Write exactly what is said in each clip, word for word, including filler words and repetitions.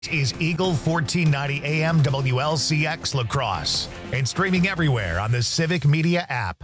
Is Eagle fourteen ninety A M W L C X Lacrosse and streaming everywhere on the Civic Media app.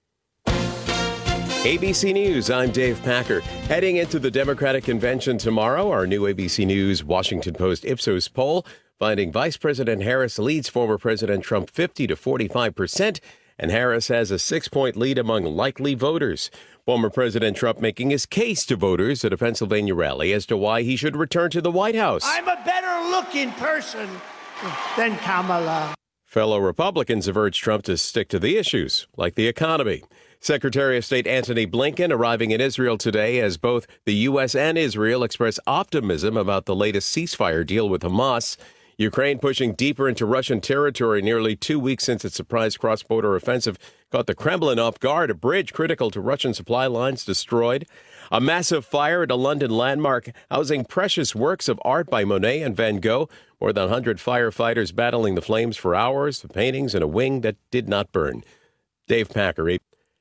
A B C News, I'm Dave Packer. Heading into the Democratic Convention tomorrow, our new A B C News Washington Post Ipsos poll finding Vice President Harris leads former President Trump fifty to forty-five percent, and Harris has a six-point lead among likely voters. Former President Trump making his case to voters at a Pennsylvania rally as to why he should return to the White House. I'm a better-looking person than Kamala. Fellow Republicans have urged Trump to stick to the issues, like the economy. Secretary of State Antony Blinken arriving in Israel today as both the U S and Israel express optimism about the latest ceasefire deal with Hamas. Ukraine pushing deeper into Russian territory nearly two weeks since its surprise cross-border offensive caught the Kremlin off guard. A bridge critical to Russian supply lines destroyed. A massive fire at a London landmark housing precious works of art by Monet and Van Gogh. More than one hundred firefighters battling the flames for hours. The paintings in a wing that did not burn. Dave Packer.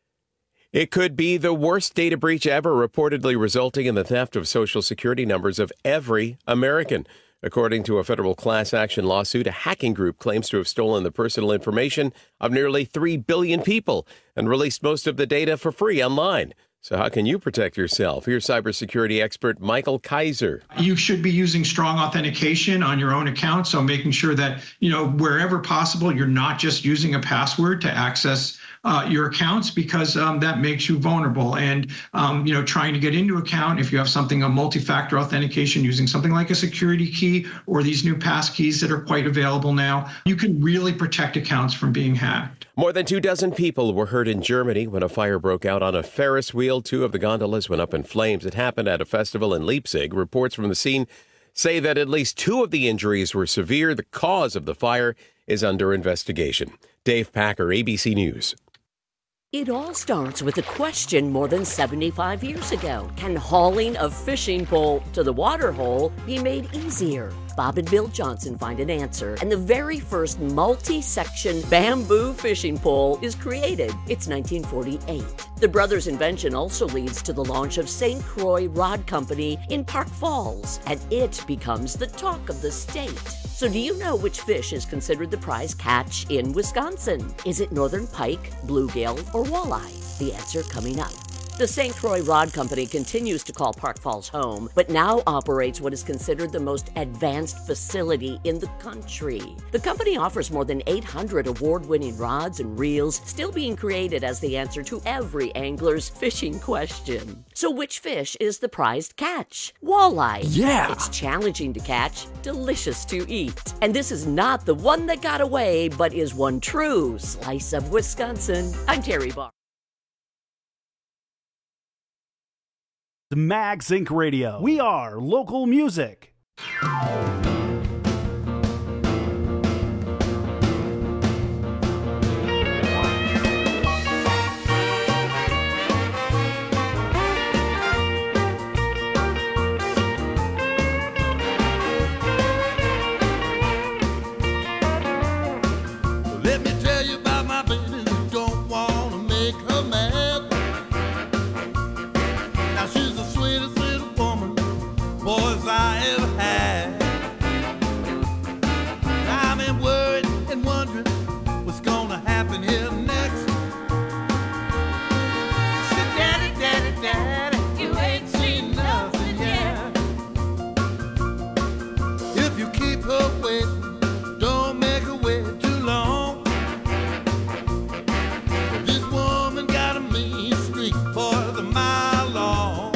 It could be the worst data breach ever, reportedly resulting in the theft of Social Security numbers of every American. According to a federal class action lawsuit, a hacking group claims to have stolen the personal information of nearly three billion people and released most of the data for free online. So how can you protect yourself? Here's cybersecurity expert Michael Kaiser. You should be using strong authentication on your own account. So making sure that, you know, wherever possible, you're not just using a password to access uh, your accounts, because um, that makes you vulnerable. And, um, you know, trying to get into account, if you have something, a multi-factor authentication using something like a security key or these new pass keys that are quite available now, you can really protect accounts from being hacked. More than two dozen people were hurt in Germany when a fire broke out on a Ferris wheel. Two of the gondolas went up in flames. It happened at a festival in Leipzig. Reports from the scene say that at least two of the injuries were severe. The cause of the fire is under investigation. Dave Packer, A B C News. It all starts with a question more than seventy-five years ago. Can hauling a fishing pole to the water hole be made easier? Bob and Bill Johnson find an answer, and the very first multi-section bamboo fishing pole is created. It's nineteen forty-eight. The brothers' invention also leads to the launch of Saint Croix Rod Company in Park Falls, and it becomes the talk of the state. So do you know which fish is considered the prize catch in Wisconsin? Is it northern pike, bluegill, or walleye? The answer coming up. The Saint Croix Rod Company continues to call Park Falls home, but now operates what is considered the most advanced facility in the country. The company offers more than eight hundred award-winning rods and reels, still being created as the answer to every angler's fishing question. So which fish is the prized catch? Walleye. Yeah! It's challenging to catch, delicious to eat. And this is not the one that got away, but is one true slice of Wisconsin. I'm Terry Barr. The Mag Zinc Radio. We are local music. Let me tell you about my baby who don't want to make her mad. Now she's the sweetest little woman boys I ever had. I've been worried and wondering what's gonna happen here next. She said, Daddy, Daddy, Daddy, you ain't seen nothing yet. If you keep her waiting, don't make her wait too long. This woman got a mean streak for the mile long.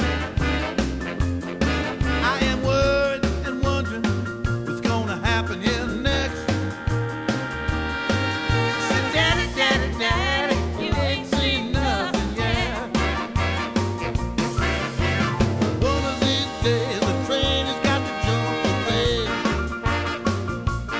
I am worried and wondering what's gonna happen here next. She said, Daddy, Daddy, Daddy, you ain't seen nothing yet. One of these days the train has got to jump away.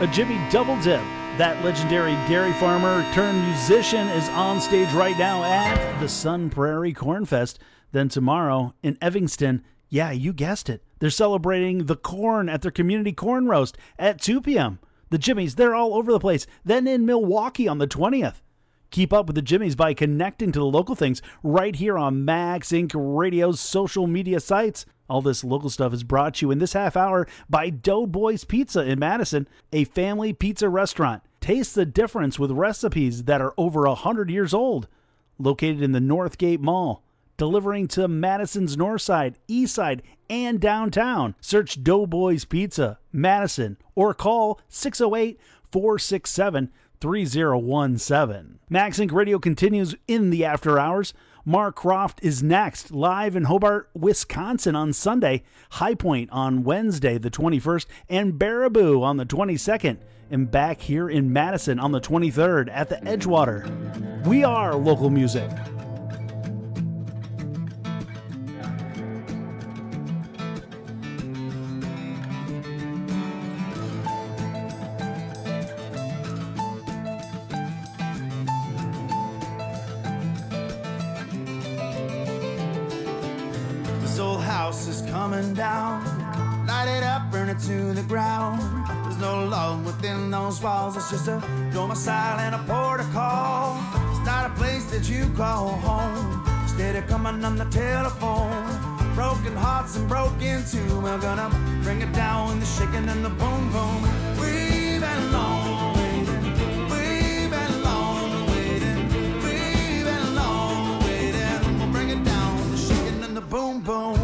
a Jimmy Double Dip. That legendary dairy farmer turned musician is on stage right now at the Sun Prairie Corn Fest. Then tomorrow in Evanston, yeah, you guessed it, they're celebrating the corn at their community corn roast at two p.m. The Jimmies, they're all over the place. Then in Milwaukee on the twentieth. Keep up with the Jimmies by connecting to the local things right here on Max Incorporated. Radio's social media sites. All this local stuff is brought to you in this half hour by Doughboys Pizza in Madison, a family pizza restaurant. Taste the difference with recipes that are over one hundred years old. Located in the Northgate Mall. Delivering to Madison's North Side, East Side, and downtown. Search Doughboys Pizza, Madison, or call six oh eight, four six seven, three oh one seven. Max Inc Radio continues in the after hours. Mark Croft is next, live in Hobart, Wisconsin on Sunday, High Point on Wednesday the twenty-first, and Baraboo on the twenty-second, and back here in Madison on the twenty-third at the Edgewater. We are local music. Is coming down, light it up, burn it to the ground. There's no love within those walls. It's just a domicile and a protocol. It's not a place that you call home. Instead of coming on the telephone, broken hearts and broken too. We're gonna bring it down with the shaking and the boom boom. We've been long waiting. We've been long waiting. We've been long waiting. We'll bring it down with the shaking and the boom boom.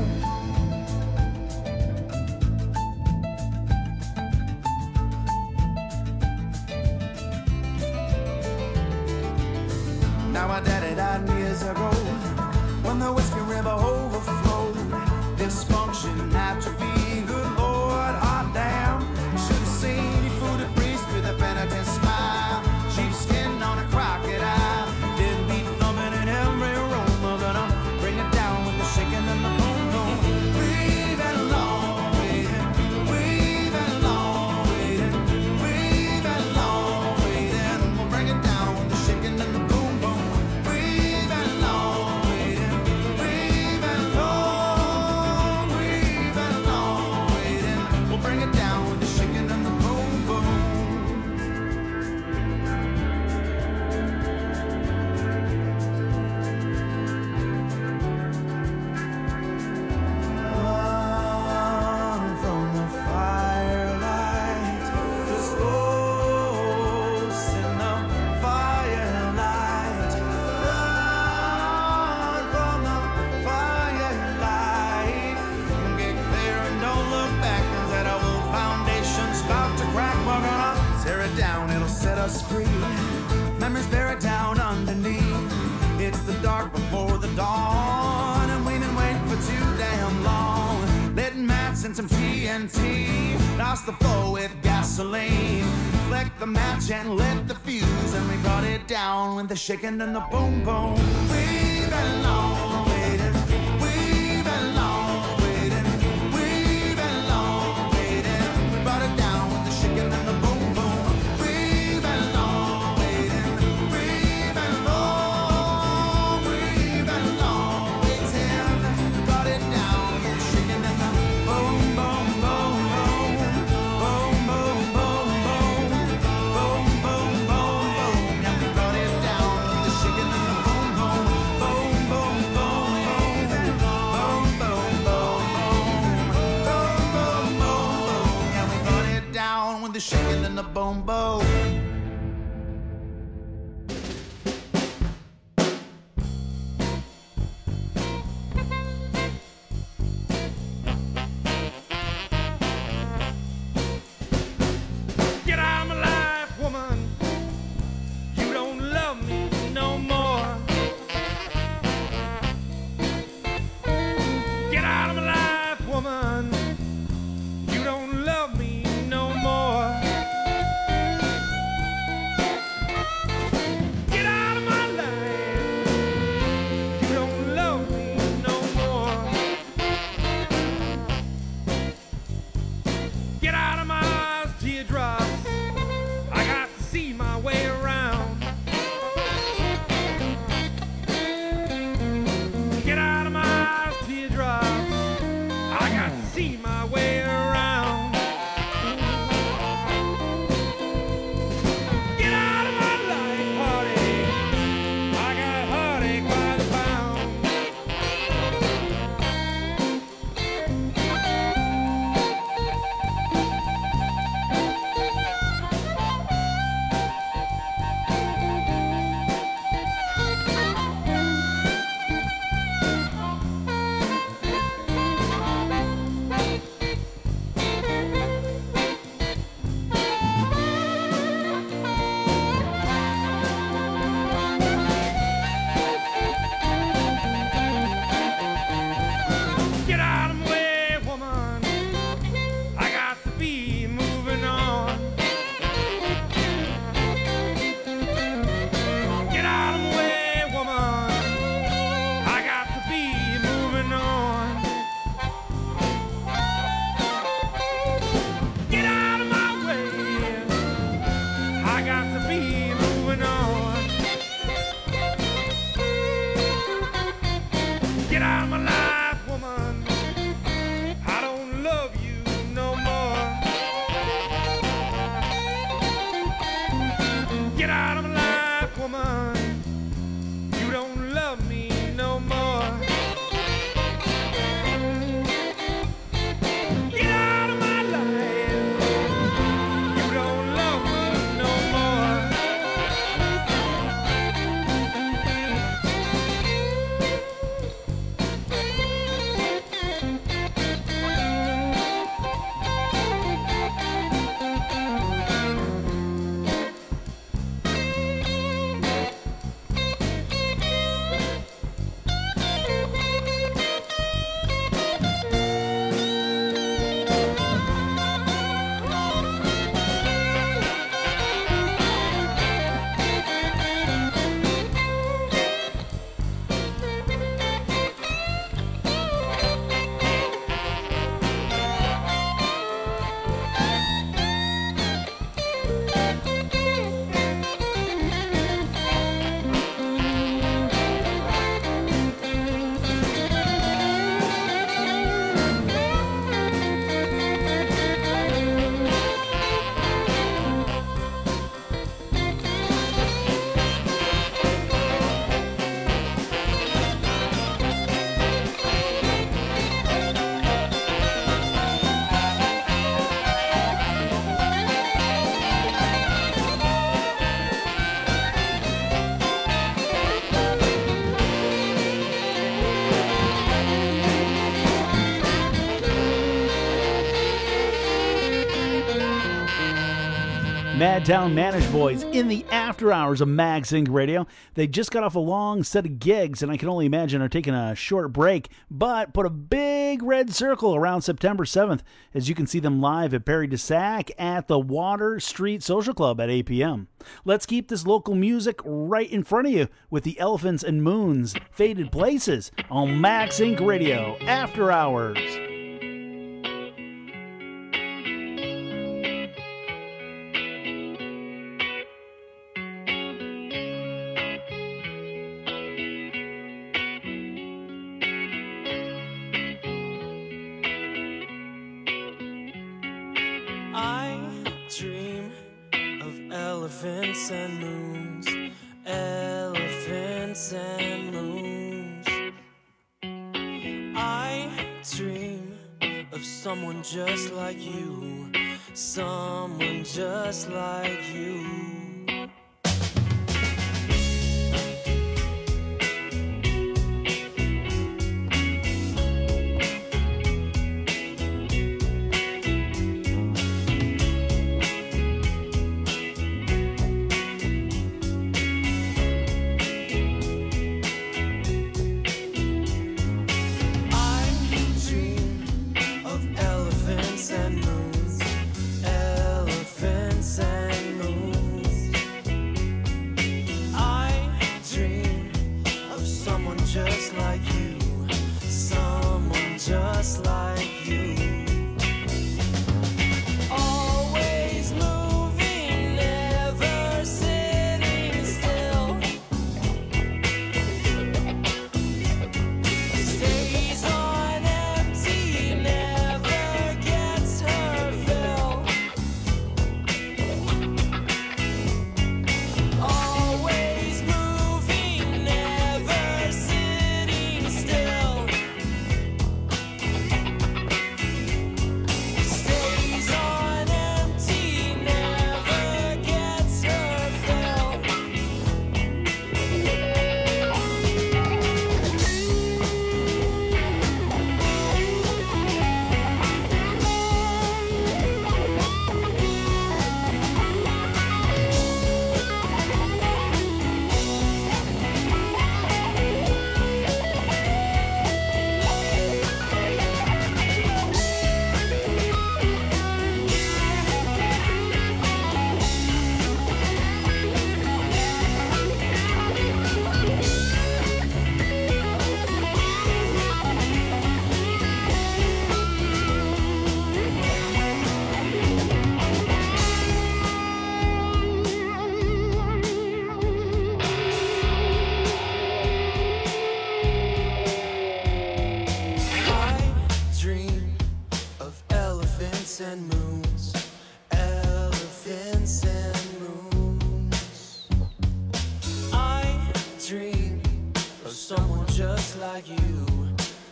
Now my daddy died years ago when the Whiskey River overflowed. Dysfunction, atrophy, good Lord, hot damn. Should have seen you food a priest with a penitent smile. Cheap skin on a crocodile. Didn't be thumping in every room. We're gonna bring it down with the shaking and the boom boom. We've been long waiting. We've been long waiting. We've been long waiting. We'll bring it down with the shaking and the boom. Us free. Memories buried down underneath. It's the dark before the dawn, and we've been waiting for too damn long. Lit mats and some T N T. Lost the flow with gasoline. Flicked the match and lit the fuse, and we brought it down with the shaking and the boom boom. We've been long waiting. We've been long waiting. We've been long waiting. We brought it down with the shaking and the boom boom. Boom, boom, Get out of my life, woman. I don't love you no more. Get out of my life, woman. You don't love me no more. Get out of my life. You don't love me no more. Madtown Managed Boys in the after hours of Mag Sync Radio. They just got off a long set of gigs, and I can only imagine are taking a short break, but put a big red circle around September seventh as you can see them live at Perry DeSac at the Water Street Social Club at eight p.m. Let's keep this local music right in front of you with the Elephants and Moons, Faded Places on Mag Sync Radio After Hours. Elephants and moons, elephants and moons. I dream of someone just like you, someone just like you. Elephants and moons, elephants and moons.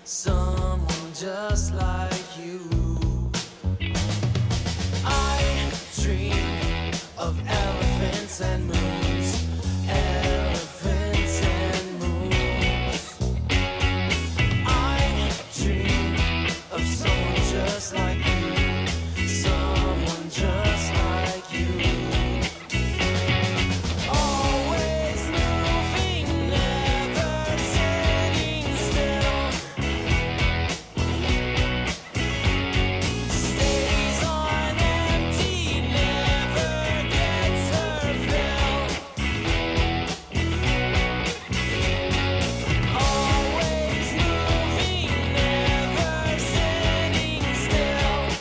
someone just like you. I dream of elephants and moons, elephants and moons. I dream of someone just like you, someone just like you. Always moving, never sitting still. Stays on empty, never gets her fill. Always moving, never sitting still.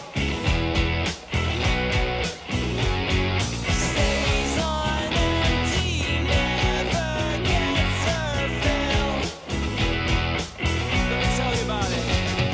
Stays on empty, never gets her fill. Let me tell you about it.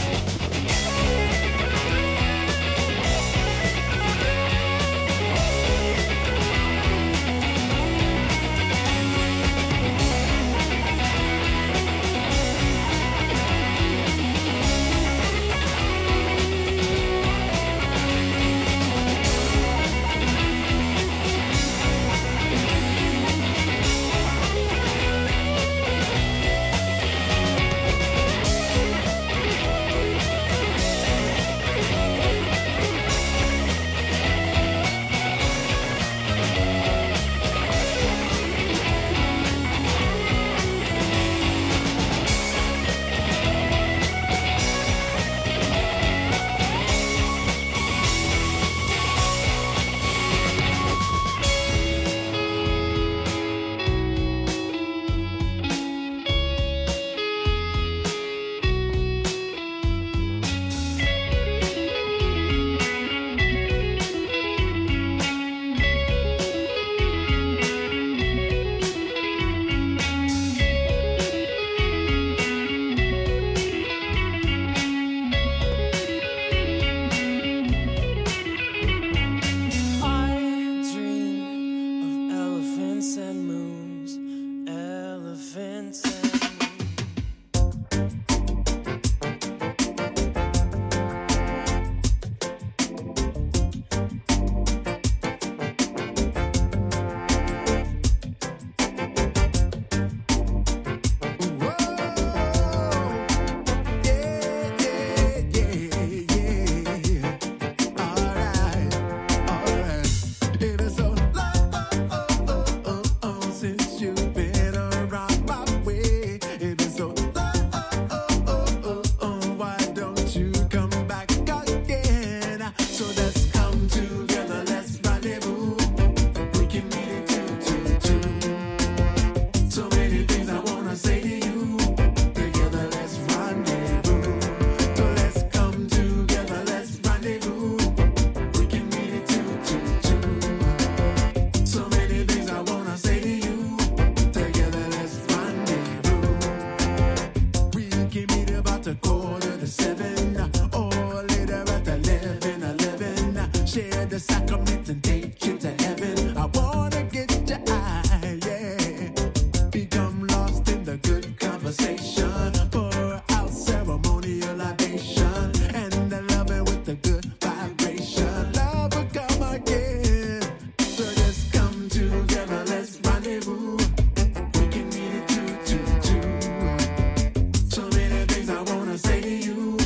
I dream of elephants and moons, elephants and moons. Since you've been around my way, it is so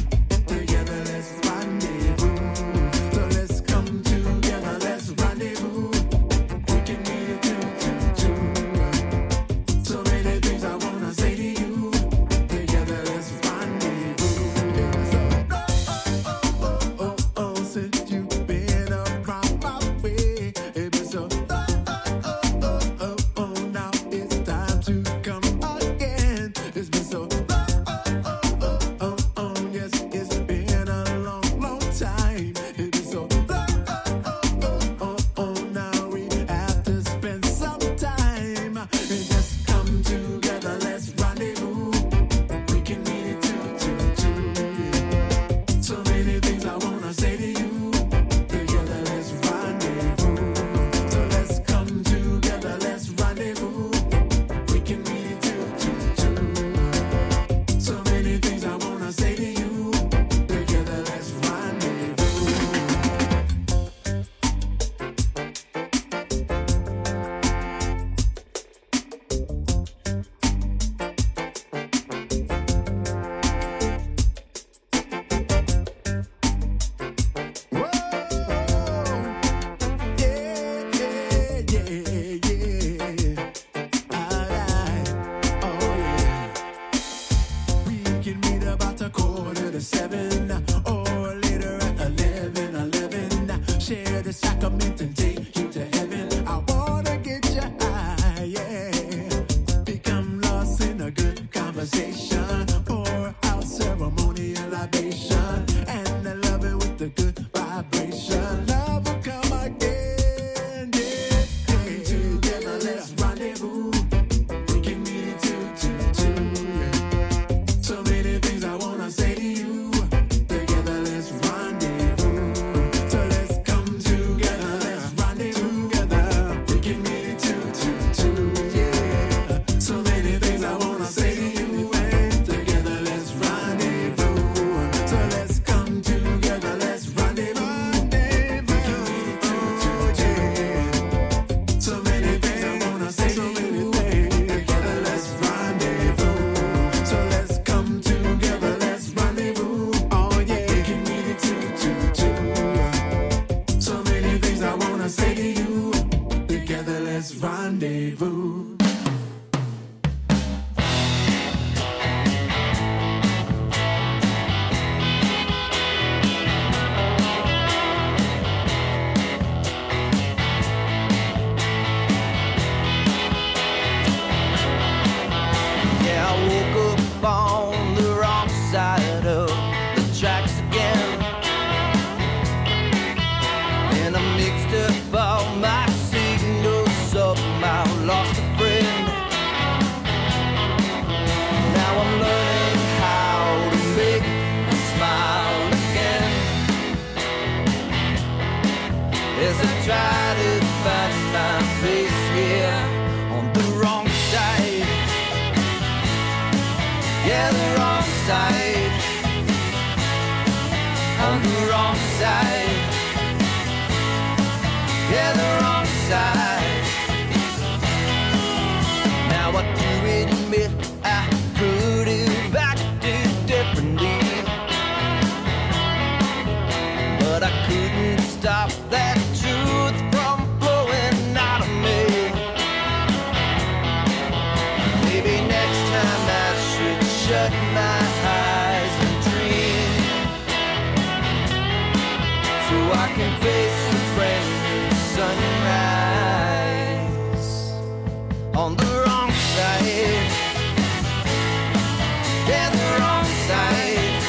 rendezvous. at seven, or later at eleven, eleven. Share the sacrament and take you to heaven. I wanna get your eye, yeah. Become lost in a good conversation. Pour out ceremonial libation, and I love it with the good vibration. Love will come again, yeah. Come together, let's rendezvous. We can meet two, two, two, yeah. So many things I wanna say to you. Together, let's rendezvous. So let's come together, let's rendezvous together. We can meet two, two, two, yeah. So many things I wanna say to you. And together, let's rendezvous. So let's come together, let's rendezvous. We can meet two, two, yeah. So many things I wanna say to you. Together, let's rendezvous. So let's come together, let's rendezvous. Oh yeah, we can meet two, two, two. So many things I wanna say to you. Together, let's rendezvous. Yeah, I woke up on the wrong side of the tracks again, and I mixed up all my signals, somehow lost a friend. Now I'm learning how to make a smile again, as I try to find my place here on the wrong side. Yeah, the wrong side. On the wrong side. Yeah, the wrong side. Now I do admit I could have acted differently, but I couldn't stop that truth from flowing out of me. Maybe next time I should shut my eyes and dream, so I can face the brand new sunrise. On the wrong side. Yeah, the wrong side.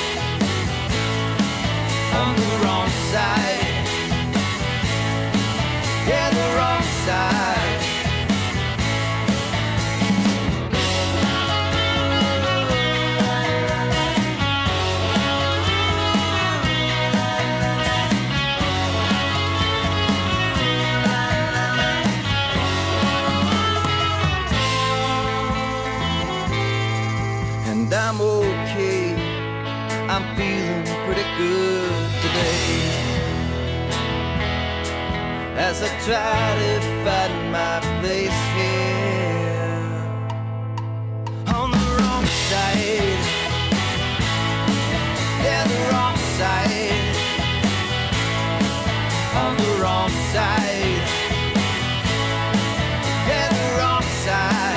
On the wrong side. Yeah, the wrong side. And I'm okay. I'm feeling pretty good today, as I try to find my place here on the wrong side. Yeah, the wrong side. On the wrong side. Yeah, the wrong side.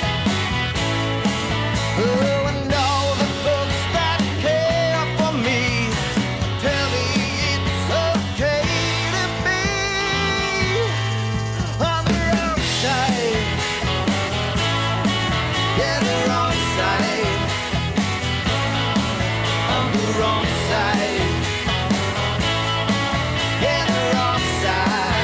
Oh, and all the folks that care for me tell me it's okay to be on the wrong side. Yeah, the wrong side. On the wrong side. Yeah, the wrong side.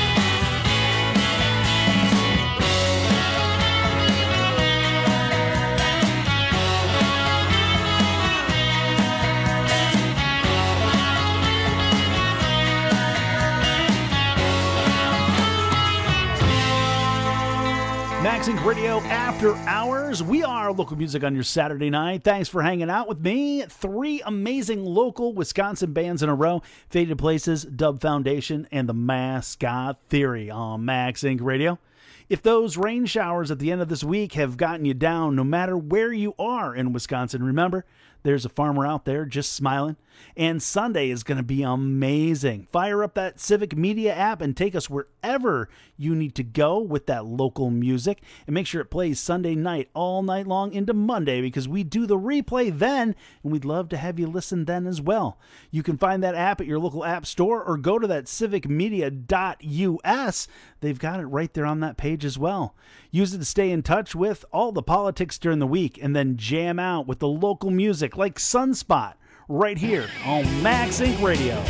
Maxink Radio After Hours. We are local music on your Saturday night. Thanks for hanging out with me. Three amazing local Wisconsin bands in a row: Faded Places, Dub Foundation, and the Mascot Theory on Maxink Radio. If those rain showers at the end of this week have gotten you down, no matter where you are in Wisconsin, remember, There's a farmer out there just smiling. And Sunday is going to be amazing. Fire up that Civic Media app and take us wherever you need to go with that local music. And make sure it plays Sunday night all night long into Monday, because we do the replay then, and we'd love to have you listen then as well. You can find that app at your local app store or go to that civic media dot U S. They've got it right there on that page as well. Use it to stay in touch with all the politics during the week, and then jam out with the local music like Sunspot right here on Max Inc Radio.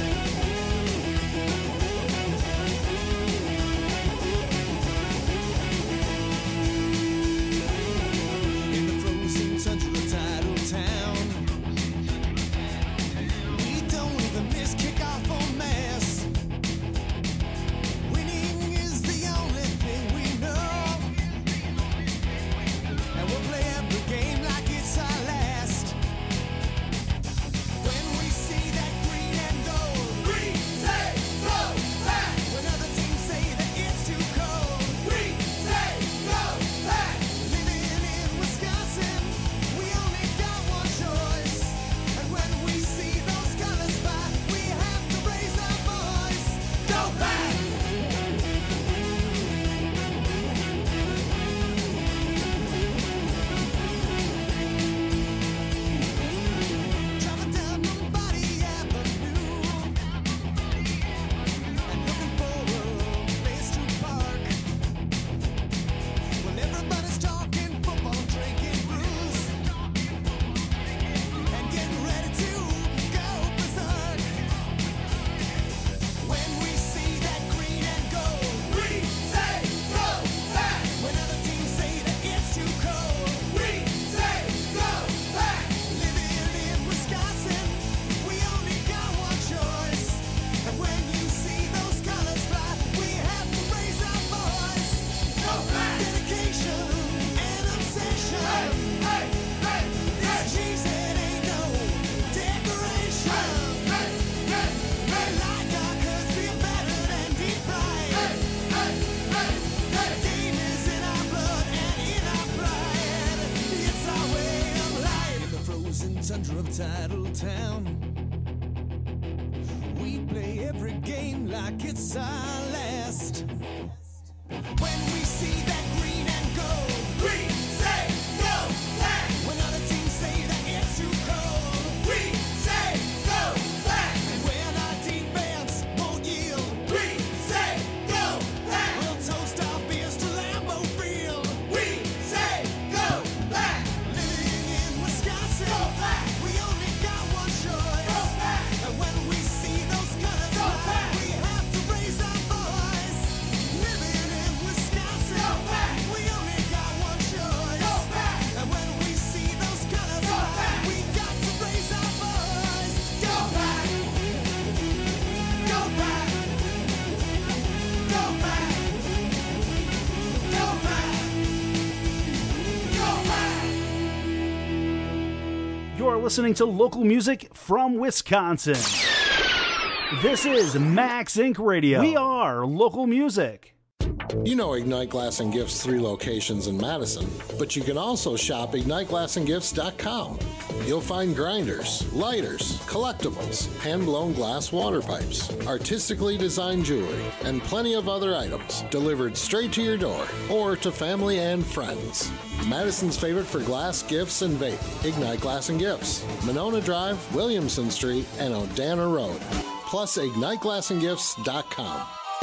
Tundra of Titletown. We play every game like it's our last. When we see that green and gold, we say go back. When other teams say that it's too cold, we say go back. And when our defense won't yield, we say go back. We'll toast our beers to Lambeau Field, we say go back. Living in Wisconsin, go back. We only got one choice, go back. And when we see those colors, go back. We have to raise our voice. Living in Wisconsin, go back. We only got one choice, go back. And when we see those colors, go back. We got to raise our voice. Go back. Go back. Go back. Go back. Go back. You're listening to local music from Wisconsin. This is Max Inc Radio. We are local music. You know Ignite Glass and Gifts' three locations in Madison, but you can also shop ignite glass and gifts dot com. You'll find grinders, lighters, collectibles, hand-blown glass water pipes, artistically designed jewelry, and plenty of other items delivered straight to your door or to family and friends. Madison's favorite for glass, gifts, and vape, Ignite Glass and Gifts, Monona Drive, Williamson Street, and Odana Road. Plus ignite glass and gifts dot com.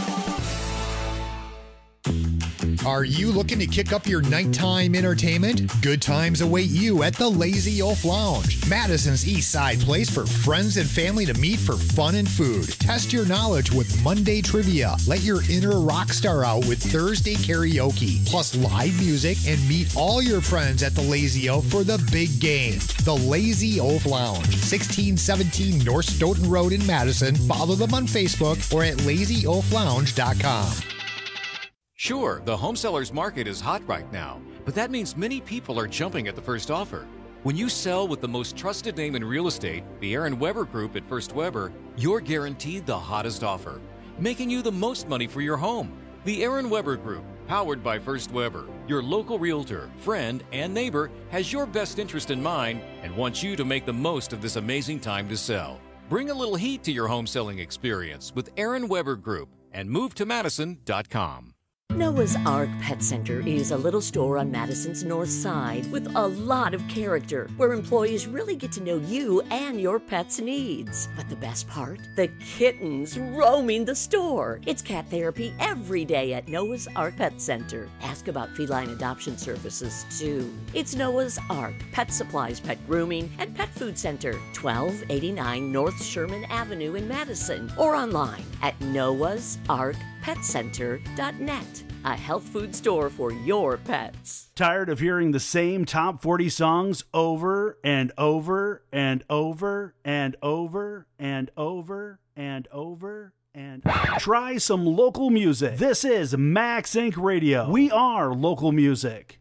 Are you looking to kick up your nighttime entertainment? Good times await you at the Lazy Oaf Lounge, Madison's East Side place for friends and family to meet for fun and food. Test your knowledge with Monday trivia. Let your inner rock star out with Thursday karaoke, plus live music, and meet all your friends at the Lazy Oaf for the big game. The Lazy Oaf Lounge, sixteen seventeen North Stoughton Road in Madison. Follow them on Facebook or at lazy oaf lounge dot com. Sure, the home seller's market is hot right now, but that means many people are jumping at the first offer. When you sell with the most trusted name in real estate, the Aaron Weber Group at First Weber, you're guaranteed the hottest offer, making you the most money for your home. The Aaron Weber Group, powered by First Weber. Your local realtor, friend, and neighbor has your best interest in mind and wants you to make the most of this amazing time to sell. Bring a little heat to your home selling experience with Aaron Weber Group and move to madison dot com. Noah's Ark Pet Center is a little store on Madison's north side with a lot of character, where employees really get to know you and your pet's needs. But the best part? The kittens roaming the store. It's cat therapy every day at Noah's Ark Pet Center. Ask about feline adoption services, too. It's Noah's Ark Pet Supplies, Pet Grooming, and Pet Food Center, twelve eighty-nine North Sherman Avenue in Madison, or online at noahs ark pet center dot net. A health food store for your pets. Tired of hearing the same top forty songs over and over and over and over and over and over and try some local music. This is Max Inc Radio. We are local music.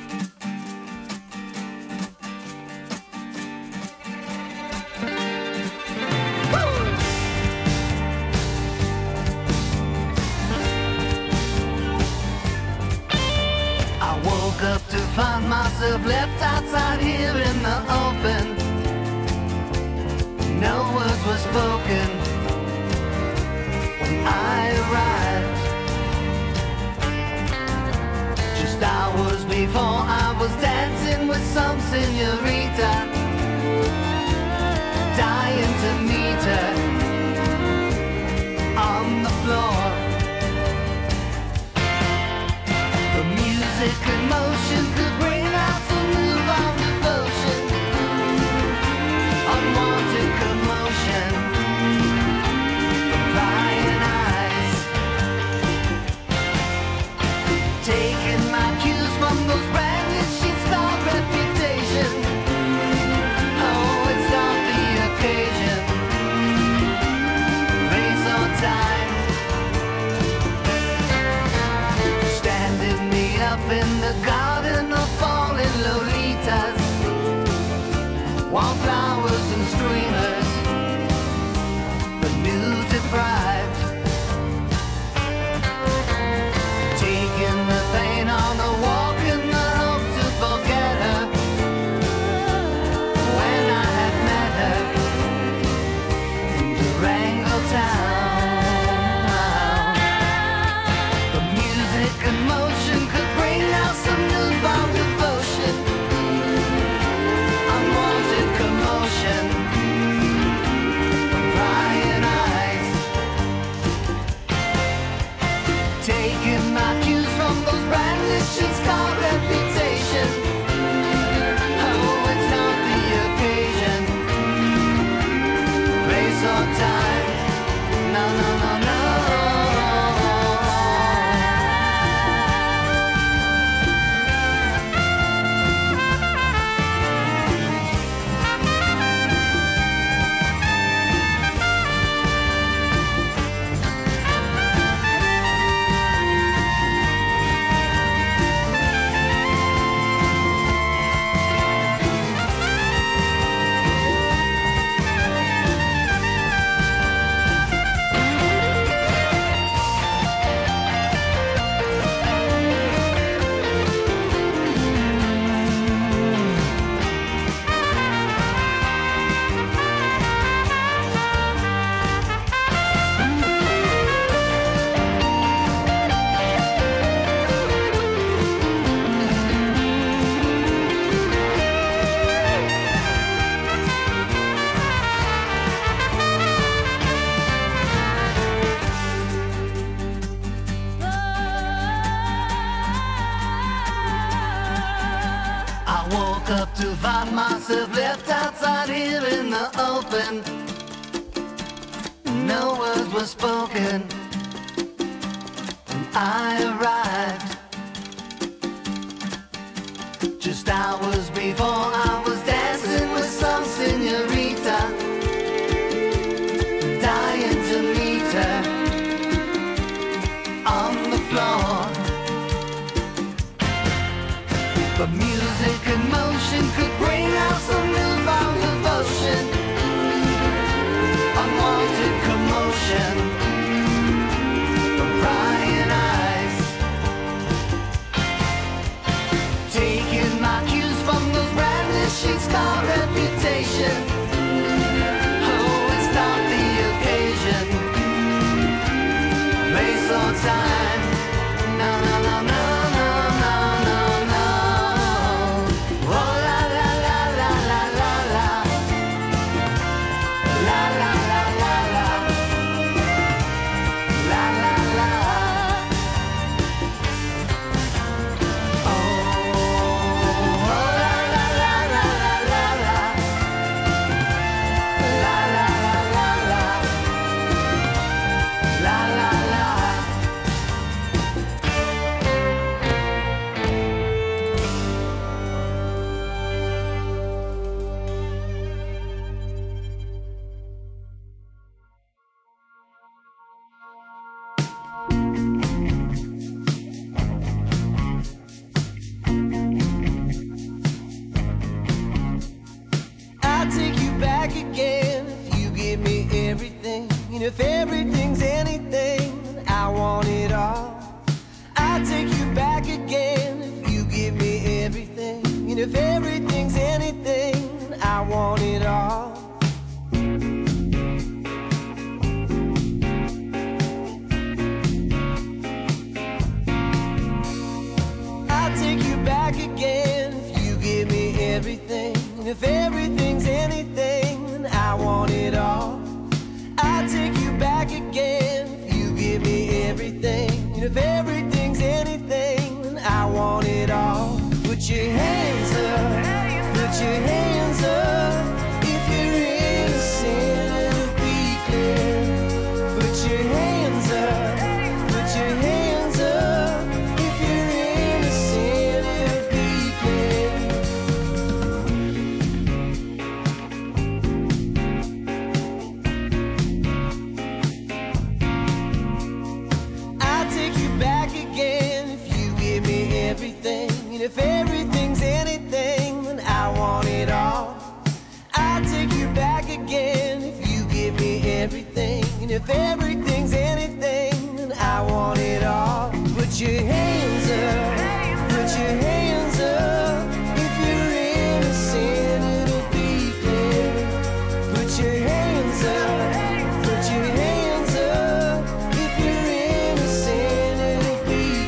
Up to find myself left outside here in the open. No words were spoken when I arrived. Just hours before I was dancing with some señorita, dying to meet her on the floor. Music and motion could bring out some newfound devotion, unwanted commotion from prying eyes, taking my cues from those brandishing star reputation. Oh, it's not the occasion, race on time. Up in the garden of falling lolitas, wallflowers and streamers, the news deprived, taking the pain on the walk in the hope to forget her. When I had met her in Durango town, the music and motion could some newfound devotion, unwanted commotion from prying eyes, taking my cues from those brandishing star reputation. Oh, it's not the occasion, race or time, no, no, no, no. Myself left outside here in the open. No words were spoken when I arrived. Just hours before I was dancing with some señorita, dying to meet her on the floor. But music and motion could bring out some newfound devotion, unwanted commotion from prying eyes, if everything's anything, I want it all. I'll take you back again if you give me everything. And if everything's anything, I want it all. I'll take you back again if you give me everything. And if everything's anything, I want it all. I'll take you back again if you give me everything. And if everything's anything, I want it all. Put your hands up, put your hands up. If you're innocent, it'll be clear. Put your hands up, put your hands up. If you're innocent, it'll be clear. I'll take you back again if you give me everything. And if everything's anything, then I want it all. I'll take you back again if you give me everything. And if everything's anything, then I want it all. Put your hands up, put your hands up. If you're innocent, it'll be clear. Put your hands up, put your hands up. If you're innocent, it'll be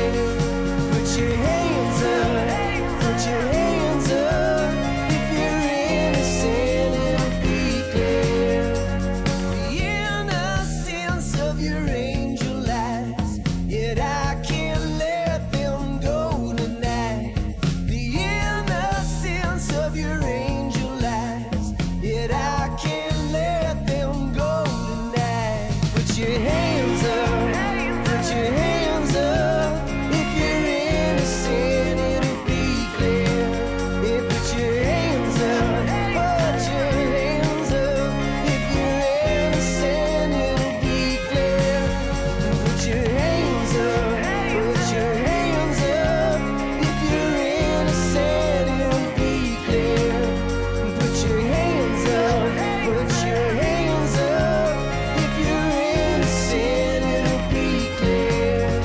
clear. Put your hands up, put your hands up. If you're innocent, it'll be clear. The innocence of your angel eyes, yet I can't let them go tonight. The innocence of your angel eyes, yet I can't let them go tonight. Put your hands up, put your hands up. If you're innocent, it'll be clear. Yeah, put your hands up, put your hands up. If you're innocent, it'll be clear. Put your hands up, put your hands up. If you're innocent, it'll be clear. Put your hands up, put your hands up. If you're innocent, it'll be clear.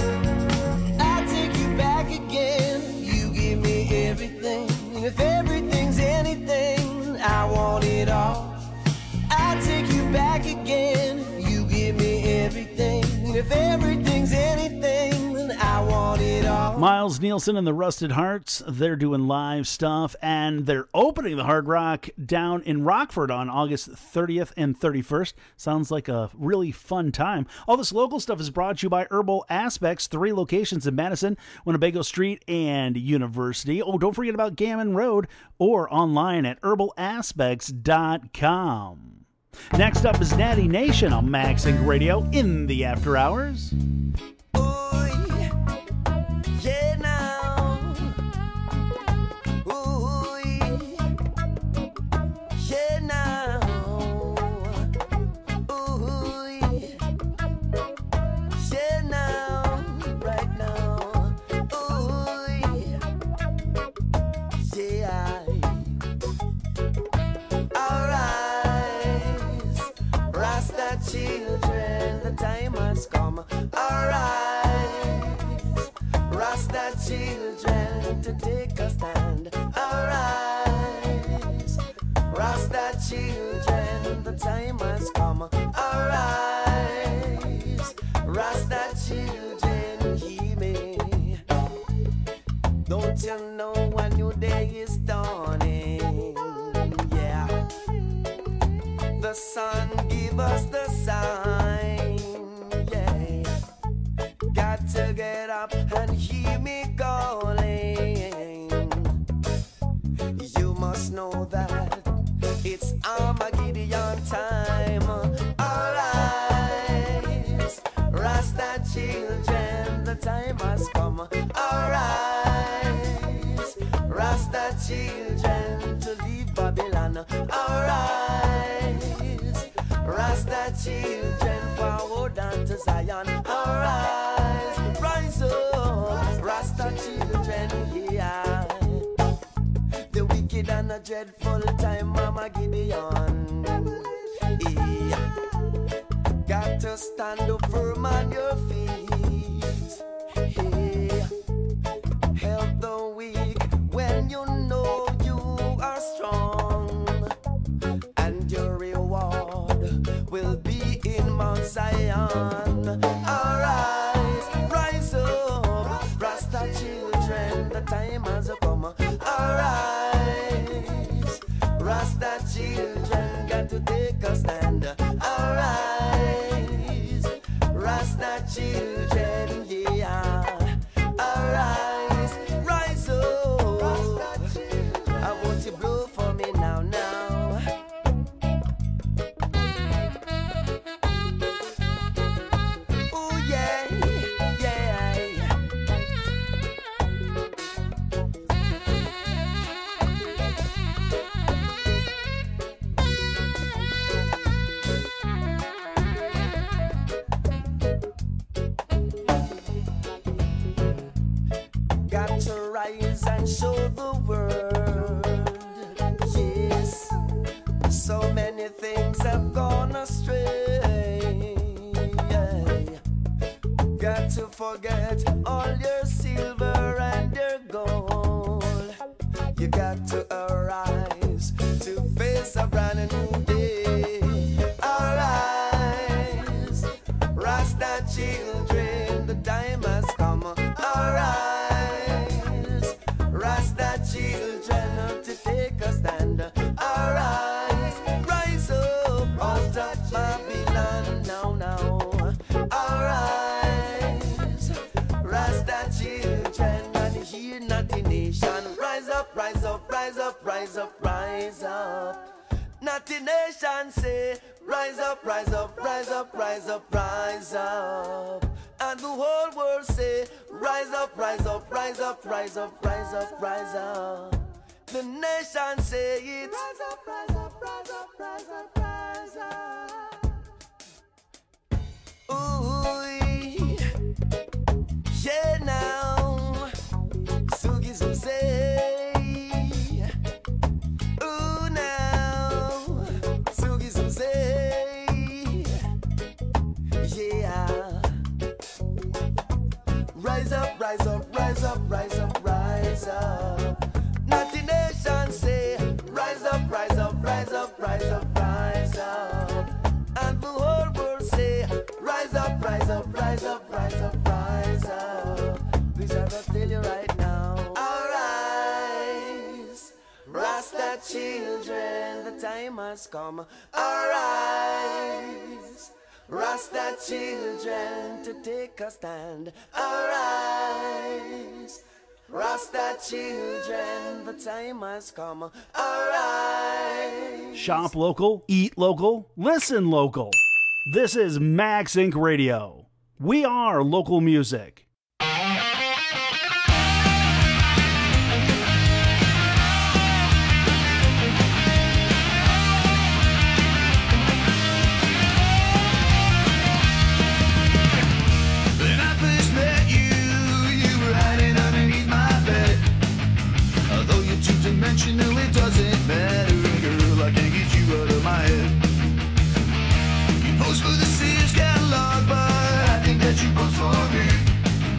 I'll take you back again if you give me everything. And if everything's anything, I want it all. I'll take you back again if you give me everything. And if everything's anything, then I want it all. Miles Nielsen and the Rusted Hearts, they're doing live stuff, and they're opening the Hard Rock down in Rockford on August thirtieth and thirty-first. Sounds like a really fun time. All this local stuff is brought to you by Herbal Aspects, three locations in Madison, Winnebago Street, and University. Oh, don't forget about Gammon Road, or online at herbal aspects dot com. Next up is Natty Nation on Max Inc Radio in the After Hours. Yeah, now. Ooh, yeah, now. Ooh, yeah, now. Right now. Ooh, yeah. All rise, Rasta children, the time has come. All rise, Rasta children, to take a stand. Arise, Rasta children, the time has come. Arise, Rasta children, hear me. Don't you know a new day is dawning? Yeah, the sun give us the sign. Yeah, got to get up and hear me calling. You must know that it's Armageddon time. Arise, Rasta children, the time has come. Arise, Rasta children, to leave Babylon. Arise, Rasta children, forward unto Zion. Arise, rise up, Rasta children, yeah. The wicked and a dreadful time, Mama Gideon. Yeah. to stand up firm on your feet. Hey, help the weak when you know you are strong, and your reward will be in Mount Zion. Arise, rise up, Rasta children, the time has come. Arise, Rasta children, got to take a stand. Arise, Rasta children, yeah. Arise, rise up. I want you blow for me now, now. Oh yeah, yeah. Got to rise and show the world. Yes, so many things have gone astray. Got to forget all your silver and your gold. You got to arise to face a brand new day. Arise, Rasta children, the time has come. Arise, Rasta children, to take a stand. Arise, rise up out of Babylon now, now. Arise, Rasta children, and hear not the nation. Rise up, rise up, rise up, rise up, rise up. Not the nation say, rise up, rise up, rise up, rise up, rise up. And the whole world say, rise up, rise up, rise up, rise up, rise up, rise up. The nation say it. Rise up, rise up, rise up, rise up, rise up. Ooh, yeah now. Sugi some say. Ooh now. Sugi some say. Yeah. Rise up, rise up, rise up, rise up, rise up. Not the nation say, rise up, rise up, rise up, rise up, rise up. And the whole world say, rise up, rise up, rise up, rise up, rise up. Please I gotta tell you right now. Arise, Rasta children, the time has come. Arise, Rasta children, to take a stand. Arise, Rasta children, the time has come. Arise. Shop local, eat local, listen local. This is Max Inc Radio. We are local music. When I first met you, you were hiding underneath my bed. Although you're two-dimensional, it doesn't matter, girl, I can't get you out of my head. You pose for the Sears catalog, but I think that you pose for me.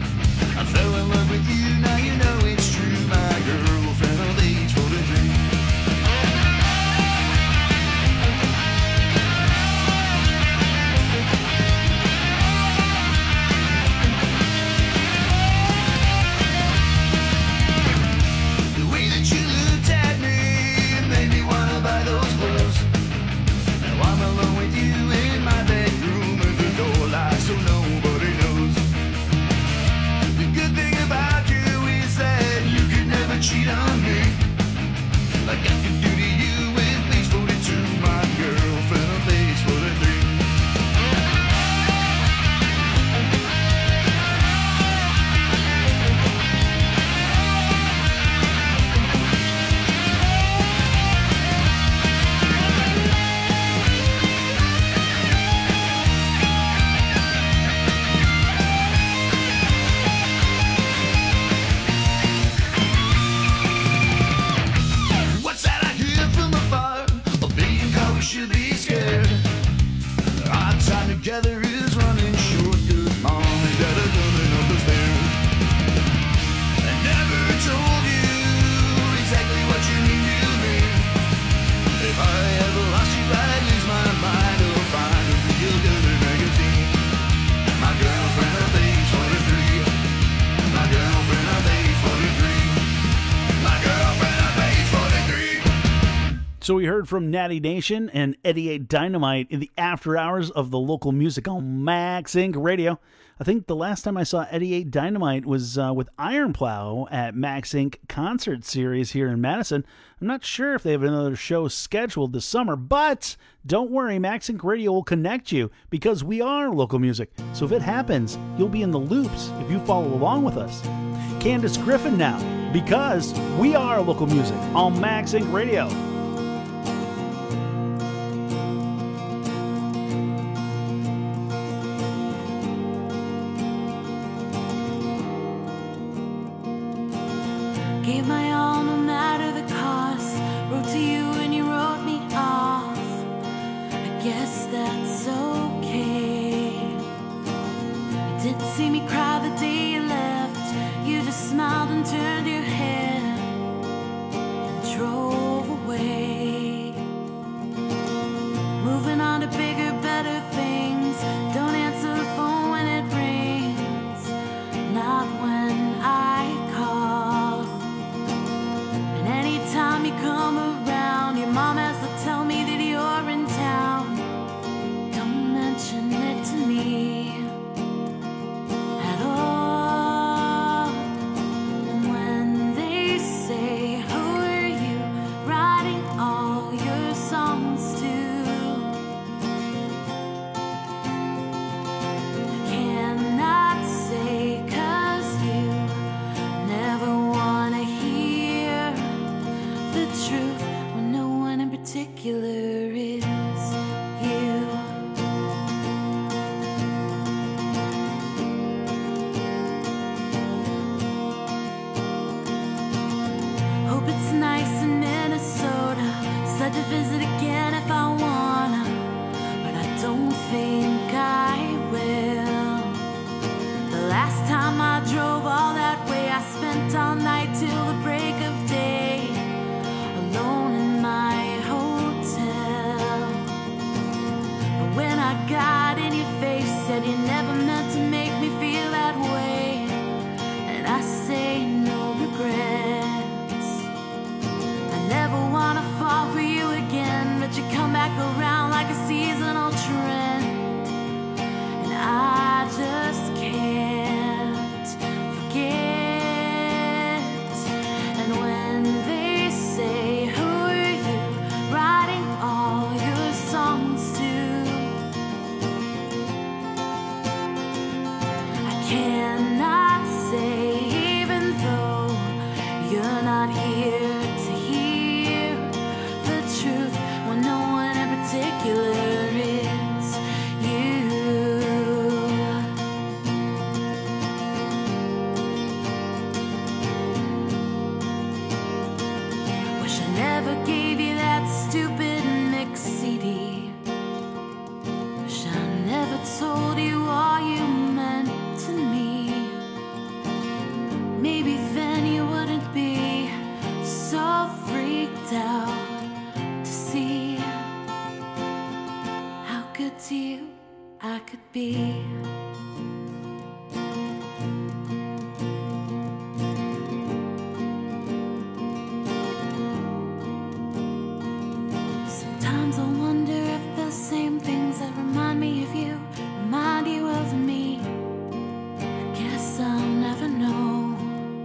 So we heard from Natty Nation and eighty-eight Dynamite in the after hours of the local music on Max Inc Radio. I think the last time I saw eighty-eight Dynamite was uh, with Iron Plow at Max Inc Concert Series here in Madison. I'm not sure if they have another show scheduled this summer, but don't worry, Max Inc Radio will connect you because we are local music. So if it happens, you'll be in the loops if you follow along with us. Candace Griffin now, because we are local music on Max Inc Radio. Gave my all no matter the cost. Wrote to you and you wrote me off. I guess that's okay. You didn't see me cry the day you left. You just smiled and turned your head and drove away. Moving on to bigger, better things. Don't answer the phone when it rings. Not when I call. And anytime you come around, your mom has to tell me that you're in town. Don't mention it to me at all. And when they say, who are you writing all your songs to? I cannot say 'cause you never wanna hear the truth when no one in particular is you. Hope it's nice in Minnesota. Said to visit again if I wanna, but I don't think I will. The last time I drove all that way, I spent all night till the break of day, alone in my hotel. But when I got in your face, said you never meant to make me feel that way, and I say no regrets. I never wanna fall for you again, but you come back around like a seasonal trend, and I just can't forget. And when they say, who are you writing all your songs to? I cannot say, even though you're not here to hear the truth when no one in particular is you. Wish I never gave you that stupid mix C D. Wish I never told you all you meant to me. Maybe then you wouldn't be so freaked out to see how good to you I could be. Sometimes I wonder if the same things that remind me of you remind you of me. I guess I'll never know.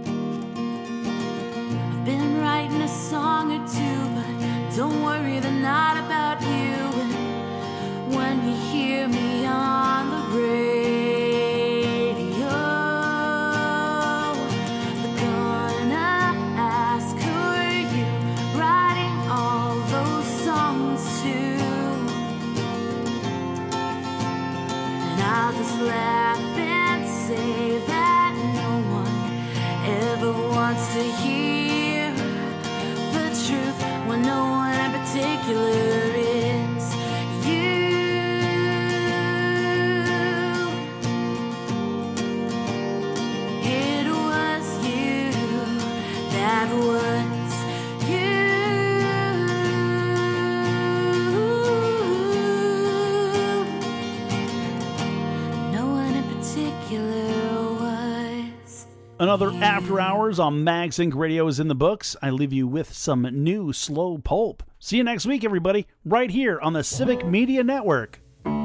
I've been writing a song or two, but don't worry, they're not about you. And when you hear me on the radio, they're gonna ask, who are you writing all those songs to? And I'll just laugh and say that no one ever wants to hear the truth when no one in particular is you. It was you that was you. No one in particular Another After Hours on Mag Sync Radio is in the books. I leave you with some new slow pulp. See you next week, everybody, right here on the Civic Media Network.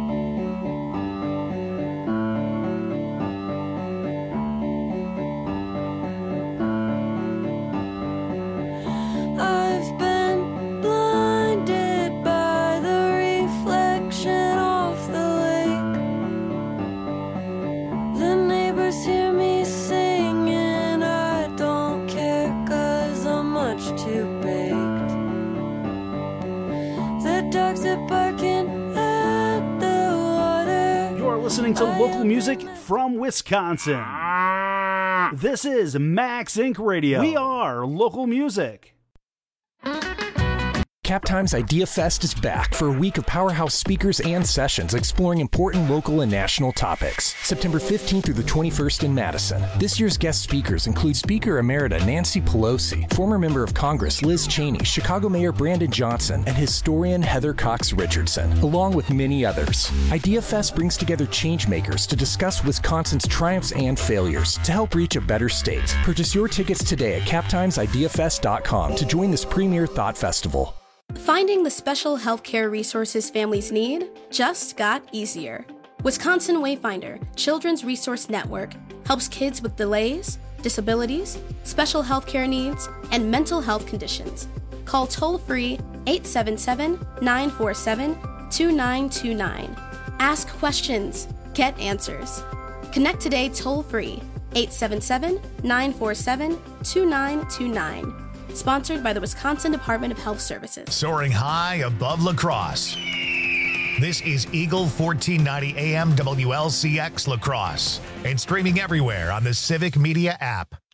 I've been blinded by the reflection of the lake. The neighbors hear me sing and I don't care 'cause I'm much too baked. The dogs are barking at the water. You're listening to local music from Wisconsin. This is Mag Sync Radio. We are local music. Cap Times Idea Fest is back for a week of powerhouse speakers and sessions exploring important local and national topics. September fifteenth through the twenty-first in Madison. This year's guest speakers include Speaker Emerita Nancy Pelosi, former member of Congress Liz Cheney, Chicago Mayor Brandon Johnson, and historian Heather Cox Richardson, along with many others. Idea Fest brings together changemakers to discuss Wisconsin's triumphs and failures to help reach a better state. Purchase your tickets today at cap times idea fest dot com to join this premier thought festival. Finding the special healthcare resources families need just got easier. Wisconsin Wayfinder Children's Resource Network helps kids with delays, disabilities, special healthcare needs, and mental health conditions. Call toll-free eight seven seven, nine four seven, two nine two nine. Ask questions, get answers. Connect today toll-free eight seven seven, nine four seven, two nine two nine. Sponsored by the Wisconsin Department of Health Services. Soaring high above La Crosse. This is Eagle fourteen ninety A M W L C X La Crosse and streaming everywhere on the Civic Media app.